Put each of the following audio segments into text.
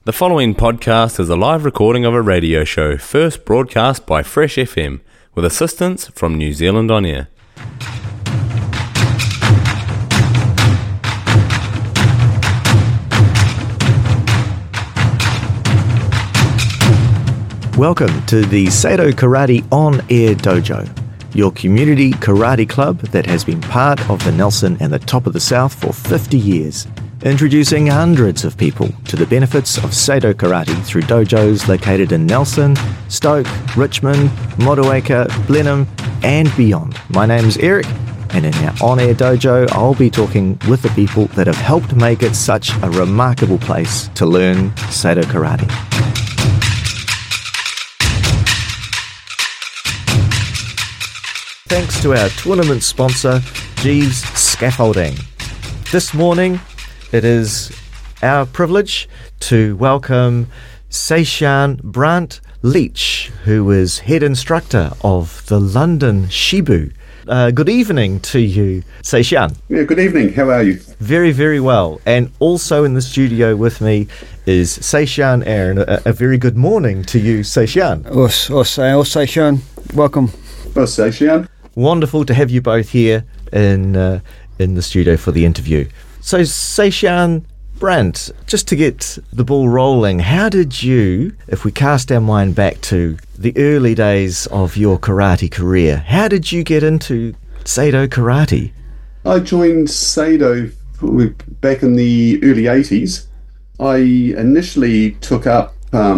The following podcast is a live recording of a radio show first broadcast by Fresh FM with assistance from New Zealand On Air. Welcome to the Sado Karate On Air Dojo, your community karate club that has been part of the Nelson and the Top of the South for 50 years. Introducing hundreds of people to the benefits of Sado Karate through dojos located in Nelson, Stoke, Richmond, Motueka, Blenheim and beyond. My name's Eric, and in our on-air dojo I'll be talking with the people that have helped make it such a remarkable place to learn Sado Karate. Thanks to our tournament sponsor, Jeeves Scaffolding. This morning it is our privilege to welcome Seishan Brandt Leach, who is head instructor of the London Shibu. Good evening to you, Seishan. Yeah, good evening. How are you? Very, very well. And also in the studio with me is Seishan Aaron. A very good morning to you, Seishan. Seishan, welcome. Seishan. Wonderful to have you both here in the studio for the interview. So, Seishan Brandt, just to get the ball rolling, how did you, if we cast our mind back to the early days of your karate career, how did you get into Sado Karate? I joined Sado back in the early 80s. I initially took up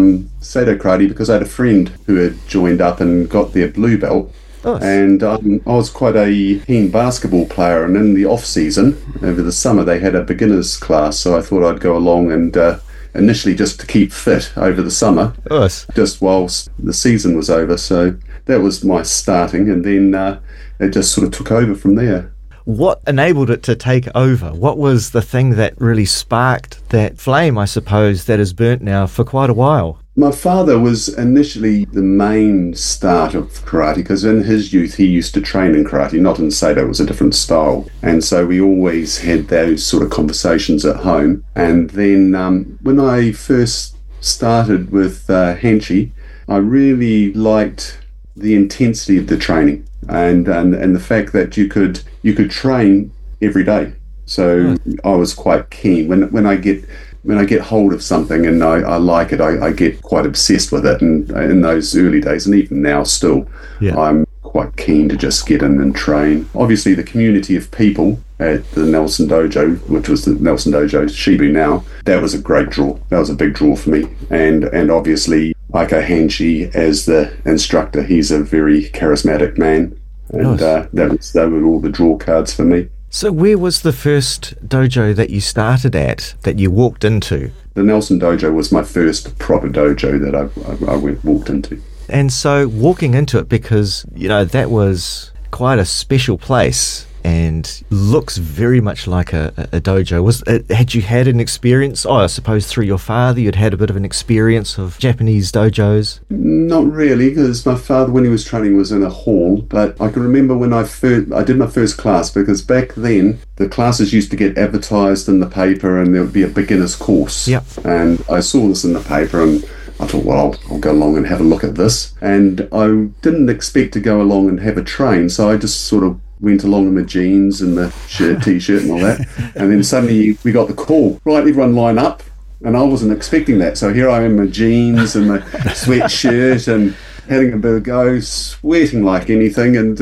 Sado Karate because I had a friend who had joined up and got their blue belt. Nice. And I was quite a keen basketball player, and in the off-season, over the summer, they had a beginners class, so I thought I'd go along and initially just to keep fit over the summer, Nice. just whilst the season was over. So that was my starting, and then it just sort of took over from there. What enabled it to take over? What was the thing that really sparked that flame, I suppose, that has burnt now for quite a while? My father was initially the main start of karate because in his youth he used to train in karate, not in Sado, it was a different style. And so we always had those sort of conversations at home. And then when I first started with Hanchi, I really liked the intensity of the training and the fact that you could train every day. So I was quite keen. When I get hold of something and I like it, I get quite obsessed with it. And in those early days, and even now still, I'm quite keen to just get in and train. Obviously, the community of people at the Nelson Dojo, which was the Nelson Dojo Shibu now, that was a great draw. That was a big draw for me. And obviously, Aiko Hanchi as the instructor, he's a very charismatic man. And Nice. They were all the draw cards for me. So where was the first dojo that you started at, that you walked into? The Nelson Dojo was my first proper dojo that I walked into. And so walking into it, because, you know, that was quite a special place and looks very much like a dojo. Had you had an experience? I suppose through your father, you'd had a bit of an experience of Japanese dojos. Not really, because my father, when he was training, was in a hall. But I can remember when I did my first class, because back then the classes used to get advertised in the paper, and there would be a beginner's course. Yep. And I saw this in the paper, and I thought, well, I'll go along and have a look at this. And I didn't expect to go along and have a train, so I just sort of went along in my jeans and the t-shirt and all that. And then suddenly we got the call, right, everyone line up. And I wasn't expecting that. So here I am in my jeans and my sweatshirt and having a bit of go, sweating like anything. And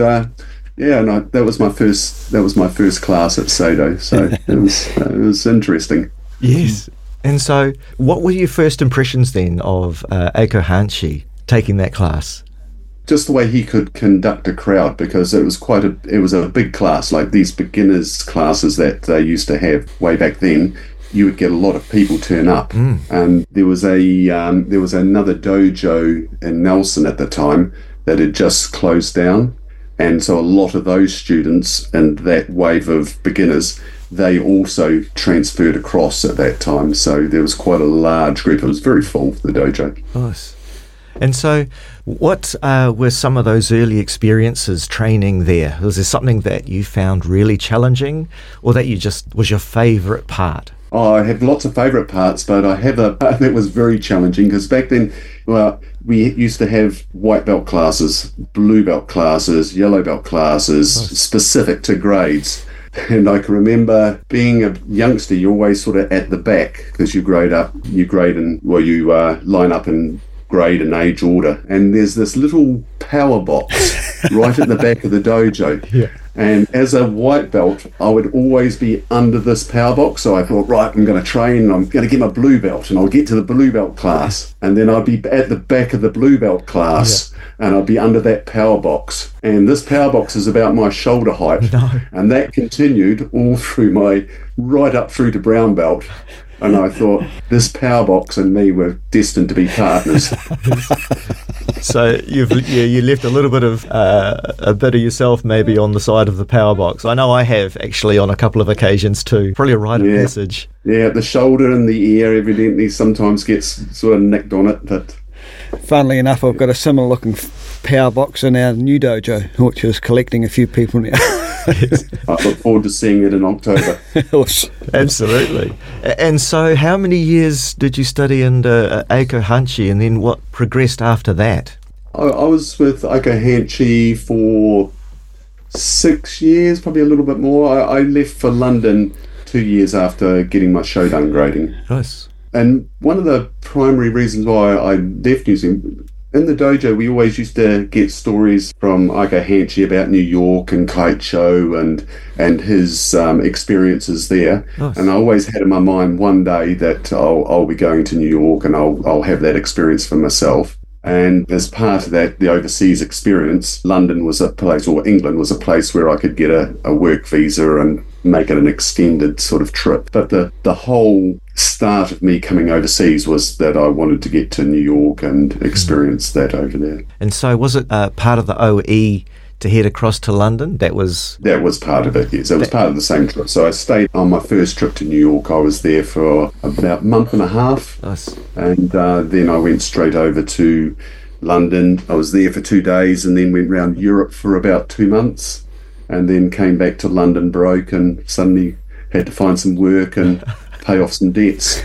that was my first class at Sado. So it was interesting. Yes. And so what were your first impressions then of Aiko Hanchi taking that class? Just the way he could conduct a crowd, because it was a big class, like these beginners classes that they used to have way back then. You would get a lot of people turn up, and there was another dojo in Nelson at the time that had just closed down, and so a lot of those students and that wave of beginners, they also transferred across at that time. So there was quite a large group. It was very full, the dojo. Nice. And so what were some of those early experiences training there? Was there something that you found really challenging, or that you just was your favourite part? Oh, I have lots of favourite parts, but I have a part that was very challenging because back then, well, we used to have white belt classes, blue belt classes, yellow belt classes, specific to grades. And I can remember being a youngster, you're always sort of at the back because you line up in grade and age order. And there's this little power box right at the back of the dojo. Yeah. And as a white belt, I would always be under this power box. So I thought, right, I'm going to train, I'm going to get my blue belt, and I'll get to the blue belt class. And then I'd be at the back of the blue belt class, and I'd be under that power box. And this power box is about my shoulder height. No. And that continued all through right up through to brown belt. And I thought, this power box and me were destined to be partners. So you left a little bit of yourself maybe on the side of the power box. I know I have actually on a couple of occasions too. Probably a rite of passage. Yeah, the shoulder and the ear evidently sometimes gets sort of nicked on it. But funnily enough, I've got a similar looking power box in our new dojo, which is collecting a few people now. I look forward to seeing it in October. Absolutely. And so how many years did you study under Aiko Hanshi, and then what progressed after that? I was with Aiko Hanshi for 6 years, probably a little bit more. I left for London 2 years after getting my Shodan grading. Nice. And one of the primary reasons why I left New Zealand, in the dojo, we always used to get stories from Aiko Hanshi about New York and Kaicho and his experiences there. Nice. And I always had in my mind one day that I'll be going to New York and I'll have that experience for myself. And as part of that, the overseas experience, London was a place, or England was a place where I could get a work visa and make it an extended sort of trip. But the whole start of me coming overseas was that I wanted to get to New York and experience that over there. And so was it part of the OE to head across to London? That was part of it, yes. It was part of the same trip. So I stayed on my first trip to New York. I was there for about a month and a half. Nice. And then I went straight over to London. I was there for 2 days and then went around Europe for about 2 months, and then came back to London broke and suddenly had to find some work and pay off some debts.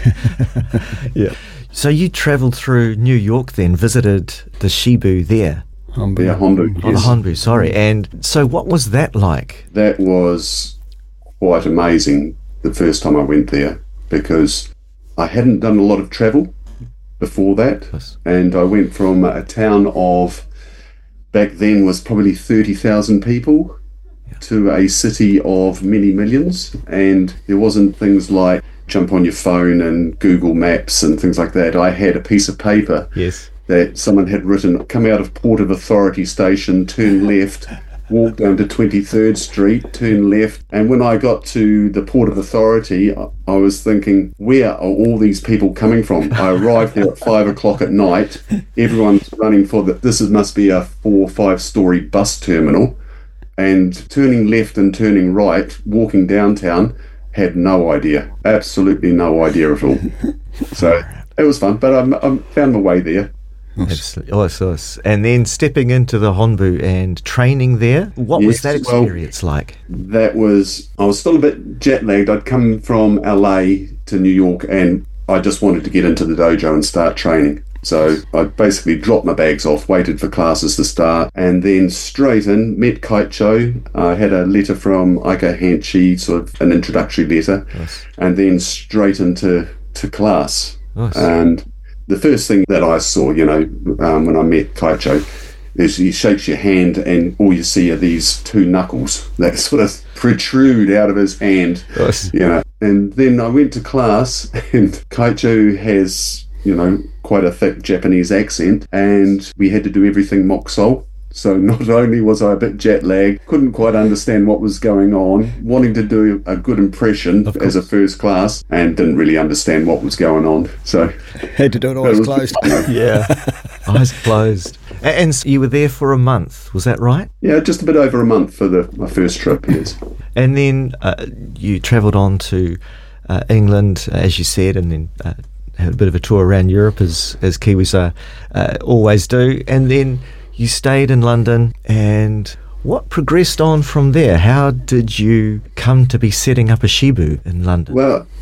Yeah. So you travelled through New York then, visited the Shibu there? Honbu. Yeah, Honbu. Yes. Oh, the Honbu, sorry. And so what was that like? That was quite amazing the first time I went there, because I hadn't done a lot of travel before that. Yes. And I went from a town of, back then was probably 30,000 people, to a city of many millions. And there wasn't things like jump on your phone and Google Maps and things like that. I had a piece of paper that someone had written, come out of Port of Authority Station, turn left, walk down to 23rd Street, turn left. And when I got to the Port of Authority, I was thinking, where are all these people coming from? I arrived there at 5 o'clock at night. Everyone's running for this must be a 4 or 5 story bus terminal. And turning left and turning right, walking downtown, had no idea. Absolutely no idea at all. So it was fun, but I found my way there. Absolutely. Awesome. And then stepping into the Honbu and training there, what was that experience like? I was still a bit jet lagged. I'd come from LA to New York and I just wanted to get into the dojo and start training. So I basically dropped my bags off, waited for classes to start, and then straight in, met Kaicho. I had a letter from Aiko Hanshi, sort of an introductory letter, and then straight into class. Nice. And the first thing that I saw, when I met Kaicho, is he shakes your hand and all you see are these 2 knuckles that sort of protrude out of his hand. Nice. And then I went to class, and Kaicho has, quite a thick Japanese accent, and we had to do everything mock soul. So not only was I a bit jet lagged, couldn't quite understand what was going on, wanting to do a good impression as a first class, and didn't really understand what was going on. So had to do it eyes closed. Yeah, eyes closed. And so you were there for a month, was that right? Yeah, just a bit over a month for my first trip, yes. And then you travelled on to England, as you said, and then had a bit of a tour around Europe, as Kiwis always do. And then you stayed in London, and what progressed on from there? How did you come to be setting up a Shibu in London? Well,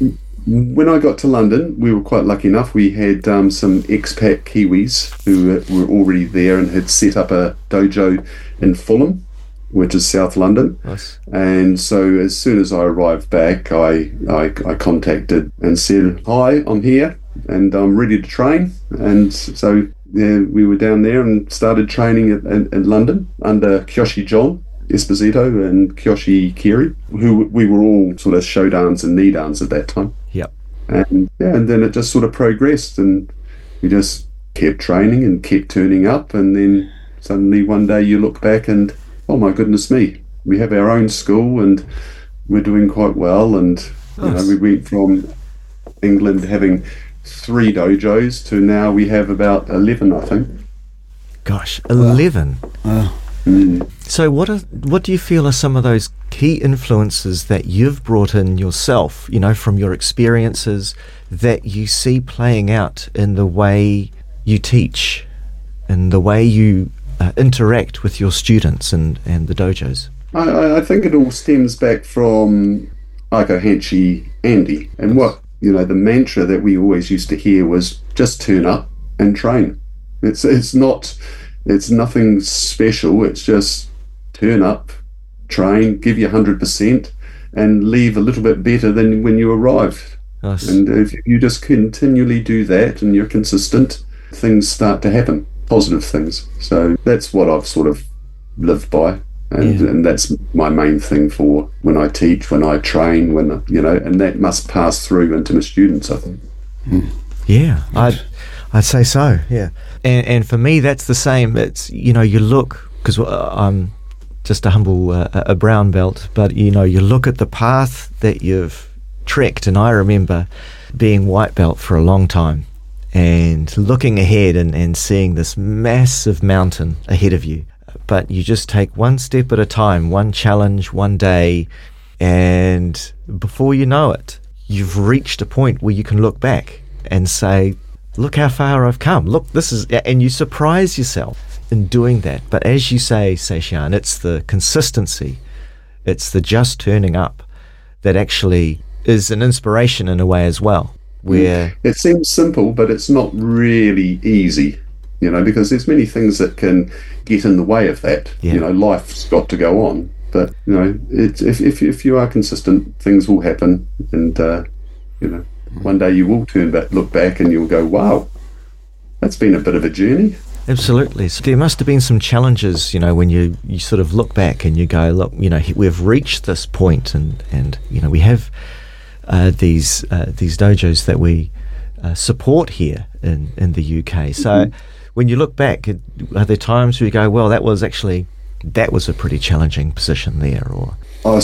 When I got to London, we were quite lucky enough. We had some expat Kiwis who were already there and had set up a dojo in Fulham, which is South London. Nice. And so as soon as I arrived back, I contacted and said, "Hi, I'm here and I'm ready to train." And so we were down there and started training in London under Kyoshi John Esposito and Kyoshi Kiri, who we were all sort of Shodans and Nidans at that time. Yep. And then it just sort of progressed, and we just kept training and kept turning up, and then suddenly one day you look back and, oh my goodness me, we have our own school and we're doing quite well. And we went from England having 3 dojos to now we have about 11, I think. Gosh, 11. Wow. So what do you feel are some of those key influences that you've brought in yourself, from your experiences, that you see playing out in the way you teach, in the way you interact with your students and the dojos? I think it all stems back from Aiko Hanshi Andy, and what the mantra that we always used to hear was just turn up and train. It's nothing special. It's just turn up, train, give you 100%, and leave a little bit better than when you arrived. Nice. And if you just continually do that and you're consistent, things start to happen, positive things. So that's what I've sort of lived by. And that's my main thing for when I teach, when I train, and that must pass through into my students, I think. Yeah, I'd say so. Yeah, and for me that's the same. It's you look, because I'm just a humble a brown belt, but you look at the path that you've trekked, and I remember being white belt for a long time and looking ahead and seeing this massive mountain ahead of you. But you just take one step at a time, one challenge, one day, and before you know it, you've reached a point where you can look back and say, look how far I've come. Look, and you surprise yourself in doing that. But as you say, Seishan, it's the consistency, it's the just turning up that actually is an inspiration in a way as well. Where it seems simple, but it's not really easy. Because there's many things that can get in the way of that. Yeah. Life's got to go on. But, if you are consistent, things will happen. And, one day you will look back and you'll go, wow, that's been a bit of a journey. Absolutely. So there must have been some challenges, when you sort of look back and you go, look, we've reached this point and we have these dojos that we support here in the UK. So when you look back, are there times where you go, well, that was a pretty challenging position there? Or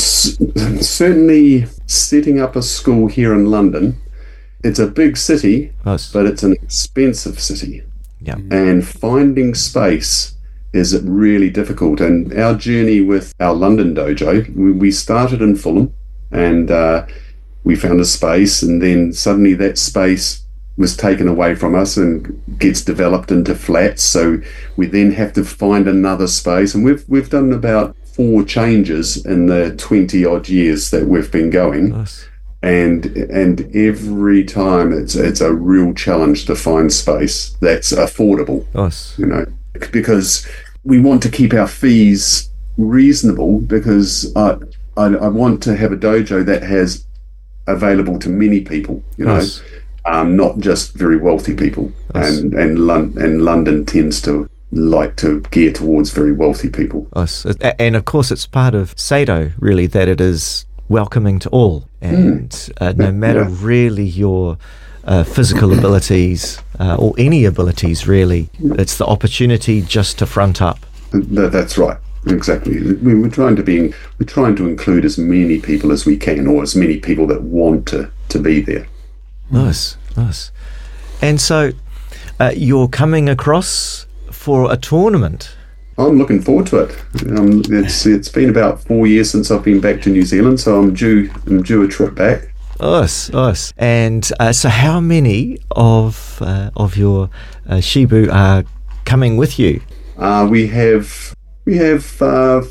certainly setting up a school here in London, it's a big city, Yes. but it's an expensive city. Yeah. And finding space is really difficult. And our journey with our London dojo, we started in Fulham and we found a space, and then suddenly that space was taken away from us and gets developed into flats. So we then have to find another space, and we've done about 4 changes in the 20 odd years that we've been going. Nice. And every time it's a real challenge to find space that's affordable. Nice. Because we want to keep our fees reasonable, because I want to have a dojo that has available to many people, Nice. Not just very wealthy people. Nice. And London tends to like to gear towards very wealthy people. Nice. And of course it's part of Seido, really, that it is welcoming to all, and no matter really your physical abilities or any abilities really, it's the opportunity just to front up. That's right. Exactly. We're trying to include as many people as we can, or as many people that want to be there. Nice. And so you're coming across for a tournament. I'm looking forward to it. It's been about 4 years since I've been back to New Zealand, so I'm due a trip back. Nice. And so how many of your Shibu are coming with you? We have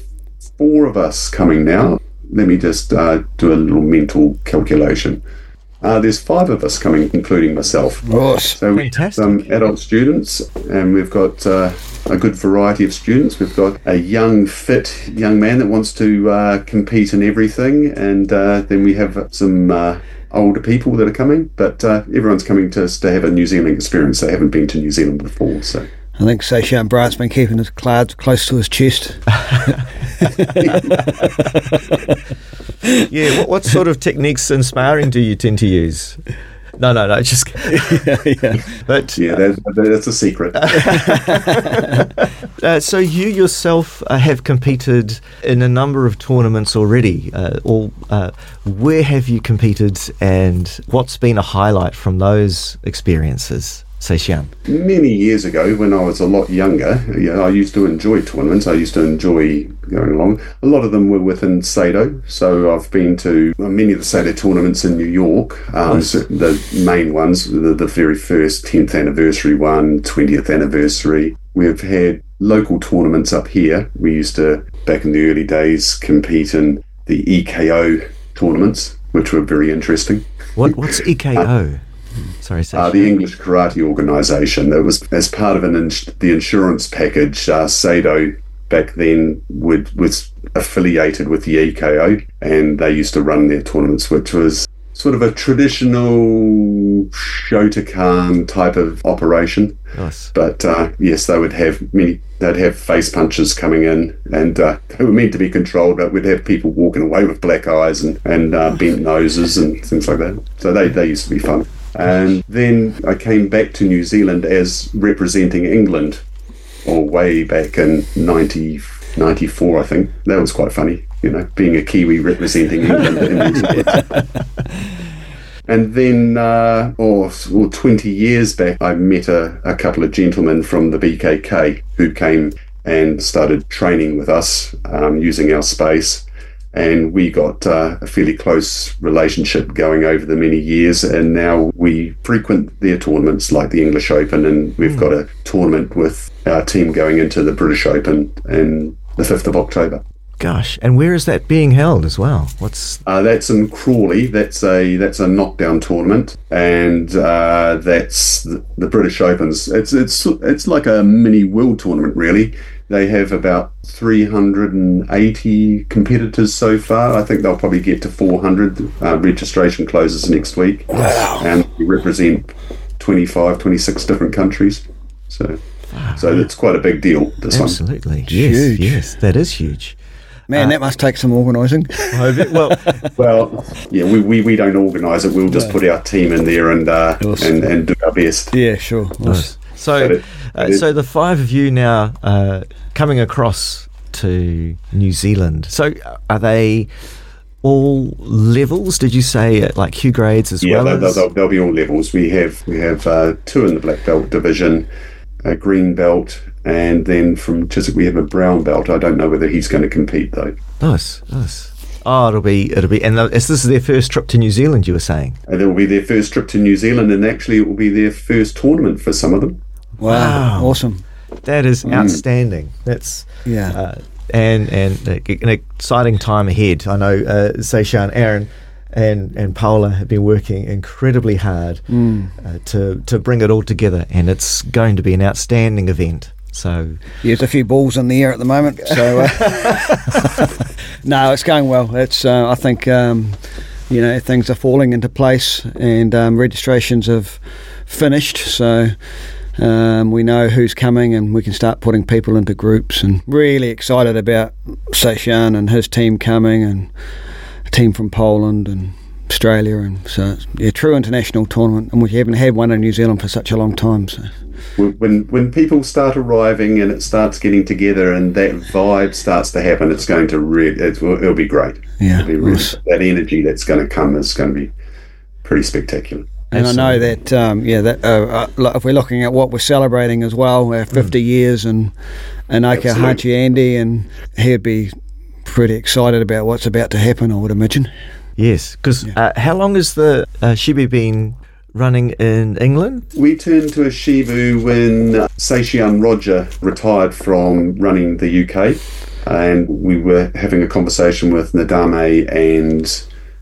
4 of us coming now. Let me just do a little mental calculation. There's 5 of us coming, including myself. So we have some adult students, and we've got a good variety of students. We've got a young, fit young man that wants to compete in everything, and then we have some older people that are coming. But everyone's coming to us to have a New Zealand experience. They haven't been to New Zealand before, so. I think Sean Brandt's been keeping his cards close to his chest. Yeah, what sort of techniques and sparring do you tend to use? No, just yeah. But that's a secret. So you yourself have competed in a number of tournaments already. Where have you competed, and what's been a highlight from those experiences? Seishan. Many years ago, when I was a lot younger, I used to enjoy tournaments. I used to enjoy going along. A lot of them were within Sado, so I've been to many of the Sado tournaments in New York. Nice. So the main ones, the very first 10th anniversary one, 20th anniversary. We've had local tournaments up here. We used to, back in the early days, compete in the EKO tournaments, which were very interesting. What's EKO? Sorry, the English Karate Organisation. That was as part of the insurance package. Sado back then was affiliated with the EKO, and they used to run their tournaments, which was sort of a traditional Shotokan type of operation. Nice. But yes, they'd have face punches coming in, and they were meant to be controlled, but we'd have people walking away with black eyes and bent noses and things like that. So they used to be fun. And then I came back to New Zealand as representing England, way back in 94, I think. That was quite funny, being a Kiwi representing England in New Zealand. And then, 20 years back, I met a couple of gentlemen from the BKK who came and started training with us using our space. And we got a fairly close relationship going over the many years, and now we frequent their tournaments like the English Open, and we've got a tournament with our team going into the British Open in the 5th of October. Gosh, and where is that being held as well? That's in Crawley. That's a knockdown tournament, and that's the British Opens. It's like a mini world tournament, really. They have about 380 competitors so far. I think they'll probably get to 400. Registration closes next week. Wow. And we represent 26 different countries. So it's quite a big deal, this one. Absolutely. Huge. Yes, that is huge. Man, that must take some organising. Well, yeah, we don't organise it. We'll just put our team in there and do our best. Yeah, sure. Nice. So the 5 of you now coming across to New Zealand. So are they all levels? Did you say like Hugh grades as well? Yeah, they'll be all levels. We have 2 in the black belt division, a green belt, and then from Chiswick we have a brown belt. I don't know whether he's going to compete though. Nice. Oh, it'll be, and this is their first trip to New Zealand, you were saying? It will be their first trip to New Zealand, and actually it will be their first tournament for some of them. Wow. Awesome. That is outstanding. That's and an exciting time ahead. I know Seishan, Aaron and Paola have been working incredibly hard to bring it all together, and it's going to be an outstanding event. So there's a few balls in the air at the moment. So no, it's going well. It's I think things are falling into place, and registrations have finished. So we know who's coming, and we can start putting people into groups. And really excited about Seishan and his team coming, and a team from Poland and Australia, and so true international tournament. And we haven't had one in New Zealand for such a long time. So. When people start arriving and it starts getting together and that vibe starts to happen, it's going to it'll be great. Yeah, that energy that's going to come is going to be pretty spectacular. And absolutely. I know that if we're looking at what we're celebrating as well, our 50 years, and Aka Hachi Andy, and he'd be pretty excited about what's about to happen, I would imagine. Yes, because how long has the Shibu been running in England? We turned to a Shibu when Seishan Roger retired from running the UK, and we were having a conversation with Nadame and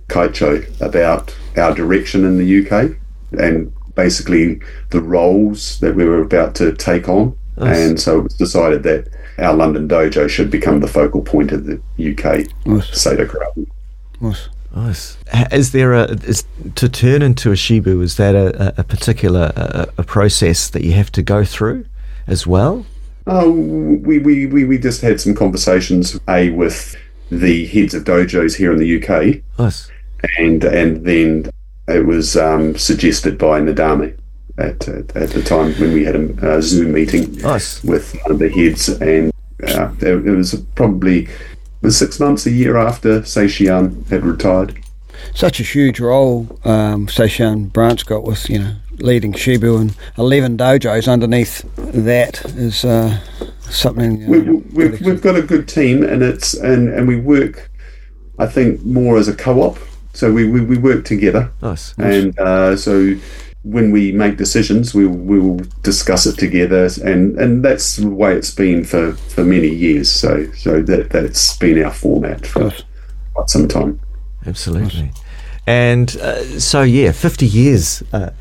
Kaicho about our direction in the UK and basically the roles that we were about to take on. Nice. And so it was decided that our London dojo should become the focal point of the UK Seido Karate. Nice. Is there to turn into a Shibu, is that a particular a process that you have to go through as well? Oh, we just had some conversations, with the heads of dojos here in the UK. Nice. And then it was suggested by Nadame at the time when we had a Zoom meeting with one of the heads, and it was probably 6 months, a year after Seishian had retired. Such a huge role Seishian branch got with, leading Shibu, and 11 dojos underneath that is something. We've got a good team, and we work, I think, more as a co-op. So we work together. Nice. And so when we make decisions, we will discuss it together, and that's the way it's been for many years. So that's been our format for quite some time. Absolutely. And 50 years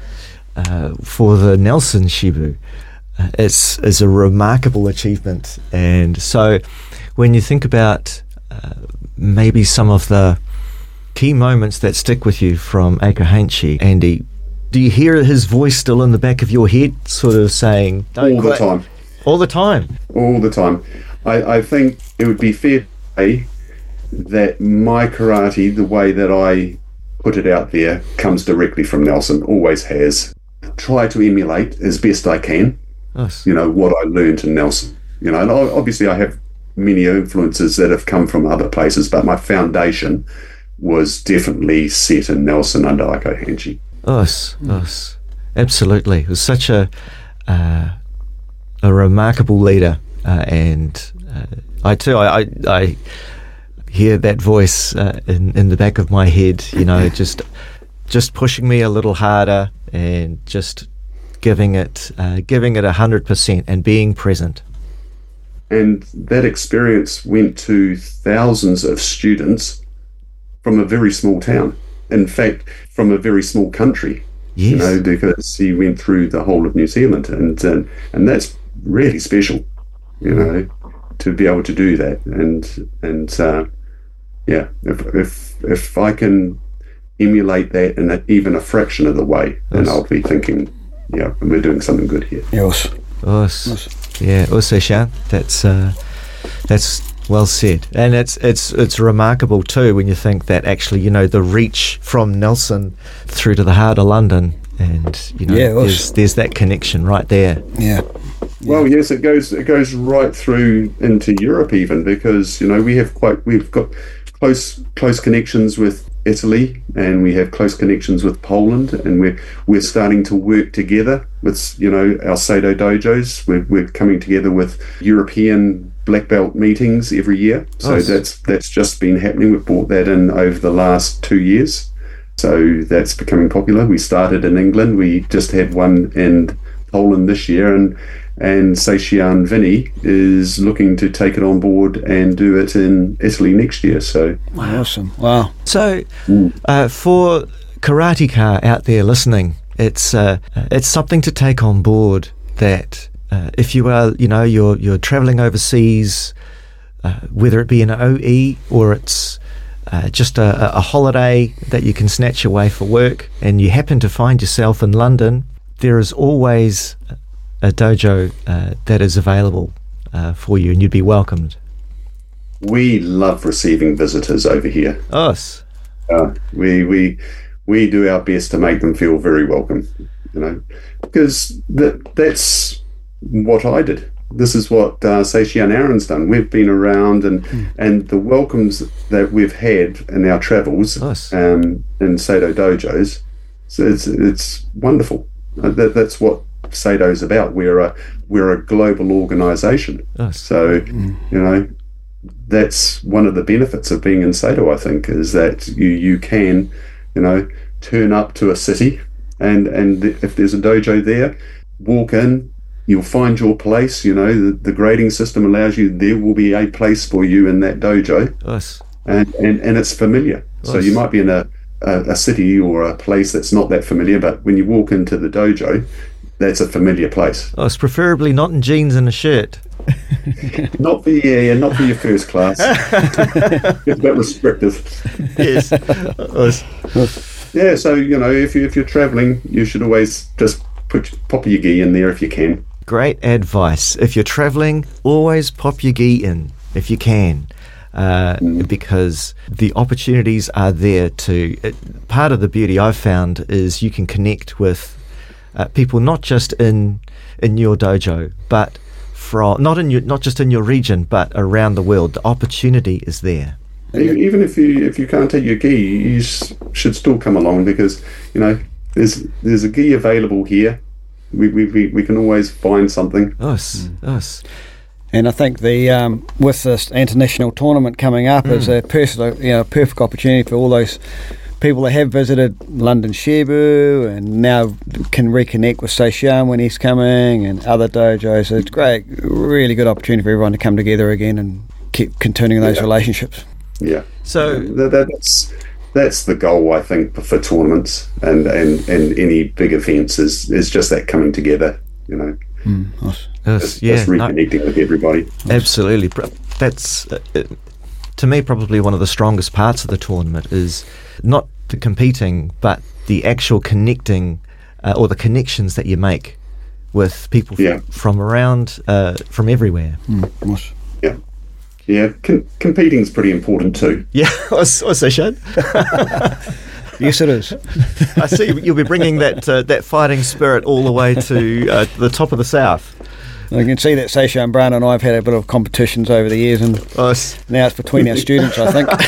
for the Nelson Shibu. It's a remarkable achievement. And so when you think about maybe some of the key moments that stick with you from Eiko Heinchi, Andy, do you hear his voice still in the back of your head sort of saying... All the time. All the time? All the time. I think it would be fair to say that my karate, the way that I put it out there, comes directly from Nelson, always has. Try to emulate as best I can, what I learned in Nelson. And obviously I have many influences that have come from other places, but my foundation was definitely set in Nelson under Eiko Heinchi. Yes, absolutely. It was such a remarkable leader, and I hear that voice in the back of my head. Just pushing me a little harder and just giving it 100% and being present. And that experience went to thousands of students from a very small town. In fact, from a very small country. Yes. Because he went through the whole of New Zealand, and that's really special, to be able to do that. And if I can emulate that in even a fraction of the way, then I'll be thinking, we're doing something good here. Yes. Yeah, also Sean, that's well said. And it's remarkable too when you think that actually, the reach from Nelson through to the heart of London, and there's that connection right there. Yeah. Well, yes, it goes right through into Europe even, because we've got close connections with Italy, and we have close connections with Poland, and we're starting to work together with our Seido dojos. We're coming together with European black belt meetings every year. So that's just been happening. We've brought that in over the last 2 years. So that's becoming popular. We started in England. We just had one in Poland this year, and Seishian Vinny is looking to take it on board and do it in Italy next year. So awesome! Wow. So for karateka out there listening, it's something to take on board. That if you are, you're traveling overseas, whether it be an OE or it's just a holiday that you can snatch away for work, and you happen to find yourself in London, there is always a dojo that is available for you, and you'd be welcomed. We love receiving visitors over here. Us. We do our best to make them feel very welcome, because that's what I did. This is what Seishian Aaron's done. We've been around, and the welcomes that we've had in our travels in Seido dojos, so it's wonderful. That's what Seido's about. We're a global organisation. So that's one of the benefits of being in Seido, I think, is that you can turn up to a city, and if there's a dojo there, walk in, you'll find your place. The grading system allows you, there will be a place for you in that dojo. And it's familiar. So you might be in a a city or a place that's not that familiar, but when you walk into the dojo, that's a familiar place. Oh, it's preferably not in jeans and a shirt. Not for your first class. It's a bit restrictive. Yes. Yeah, so if you're travelling, you should always just pop your gi in there if you can. Great advice. If you're travelling, always pop your gi in if you can. Because the opportunities are there to. Part of the beauty I've found is you can connect with people not just in your dojo, but not just in your region, but around the world. The opportunity is there. Even if you can't take your gi, you should still come along, because there's a gi available here. We can always find something. Us. And I think with this international tournament coming up is a perfect opportunity for all those people that have visited London Shibu and now can reconnect with Seishan when he's coming and other dojos. It's great, really good opportunity for everyone to come together again and keep continuing those relationships. Yeah. So that's the goal, I think, for tournaments and any big events is just that coming together. Just reconnecting with everybody. Absolutely. That's to me probably one of the strongest parts of the tournament is not the competing, but the actual connecting or the connections that you make with people from around, from everywhere. Yeah, competing's pretty important too. Yeah, also Shane. Yes, it is. I see you'll be bringing that fighting spirit all the way to the top of the south. I can see that Seishan Brown and I have had a bit of competitions over the years, and now it's between our students, I think.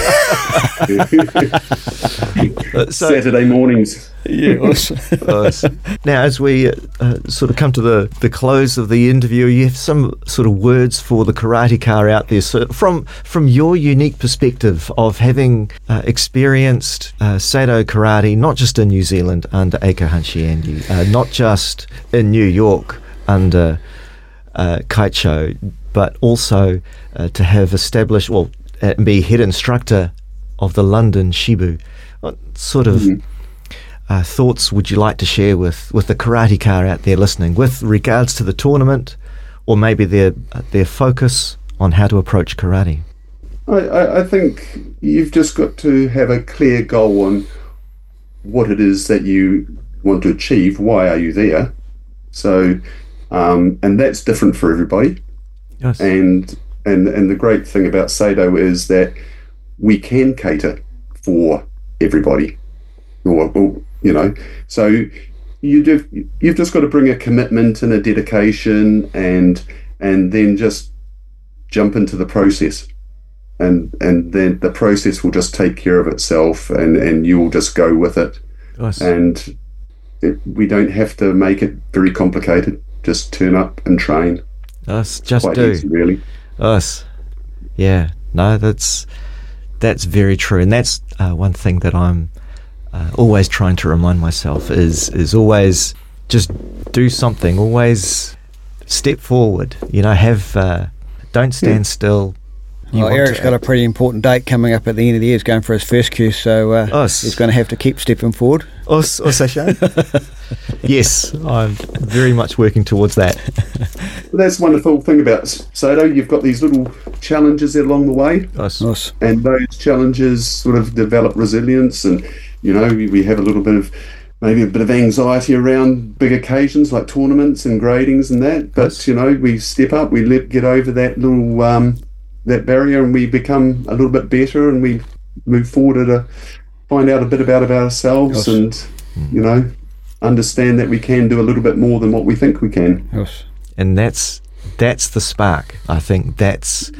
Saturday mornings. Yes. Now, as we sort of come to the close of the interview, you have some sort of words for the karateka out there. So from your unique perspective of having experienced Seido karate, not just in New Zealand under Eiko Hanshiandi, not just in New York under Kaicho, but also to have established, be head instructor of the London Shibu. What sort of thoughts would you like to share with the karateka out there listening with regards to the tournament, or maybe their focus on how to approach karate? I think you've just got to have a clear goal on what it is that you want to achieve. Why are you there? So, and that's different for everybody. Yes. And the great thing about Seido is that we can cater for everybody. So you've just got to bring a commitment and a dedication, and then just jump into the process, and then the process will just take care of itself, and you'll just go with it. Nice. And we don't have to make it very complicated. Just turn up and train. Us, just quite do. Easy, really. Us, yeah. No, that's very true, and that's one thing that I'm always trying to remind myself is always just do something. Always step forward. Don't stand still. Eric's got a pretty important date coming up at the end of the year. He's going for his first Q, so he's going to have to keep stepping forward. Yes, I'm very much working towards that. Well, that's the wonderful thing about Seido. You've got these little challenges along the way, and those challenges sort of develop resilience. And we have a little bit of maybe a bit of anxiety around big occasions like tournaments and gradings and that. But we step up, we get over that little that barrier, and we become a little bit better, and we move forward to find out a bit about ourselves, and understand that we can do a little bit more than what we think we can. Yes. And that's the spark. I think that's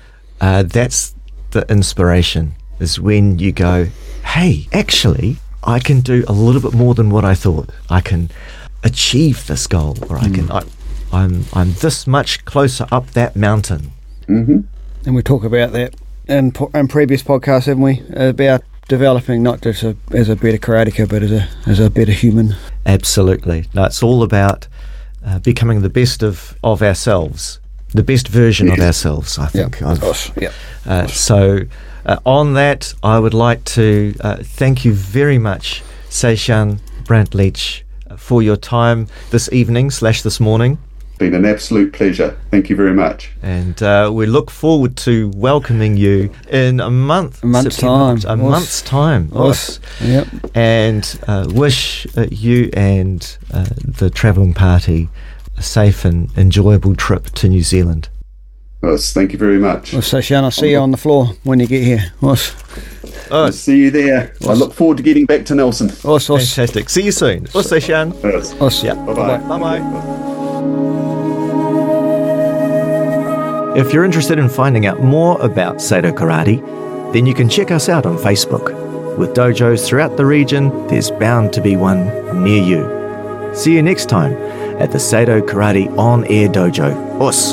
the inspiration, is when you go, hey, actually I can do a little bit more than what I thought. I can achieve this goal, or I'm this much closer up that mountain. Mm-hmm. And we talk about that in previous podcasts, haven't we? About developing not just as a better karateka, but as a better human. Absolutely. No, it's all about becoming the best of ourselves the best version of Yes. ourselves, I think. Of course. Yeah. So on that, I would like to thank you very much, Seishan Brandt-Leach, for your time this evening / this morning. Been an absolute pleasure. Thank you very much. And we look forward to welcoming you in a month's time. A month's time. Us. Yep. And wish you and the travelling party a safe and enjoyable trip to New Zealand. Yes, thank you very much. Well, Seishan, I'll see you on the floor when you get here. Us. I'll see you there. I look forward to getting back to Nelson. Us. Us. Fantastic. See you soon. Seishan. Yes. Us. Yeah. Bye-bye. Bye-bye. If you're interested in finding out more about Seido Karate, then you can check us out on Facebook. With dojos throughout the region, there's bound to be one near you. See you next time at the Seido Karate On Air Dojo. Us.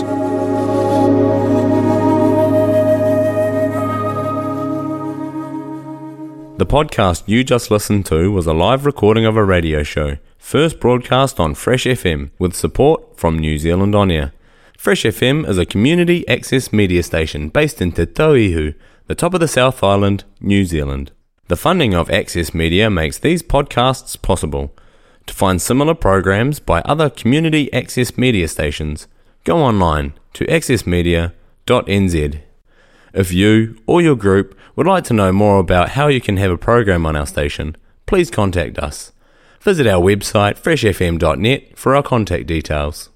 The podcast you just listened to was a live recording of a radio show, first broadcast on Fresh FM with support from New Zealand On Air. Fresh FM is a community access media station based in Te Tauihu, the top of the South Island, New Zealand. The funding of Access Media makes these podcasts possible. To find similar programs by other community access media stations, go online to accessmedia.nz. If you or your group would like to know more about how you can have a program on our station, please contact us. Visit our website freshfm.net for our contact details.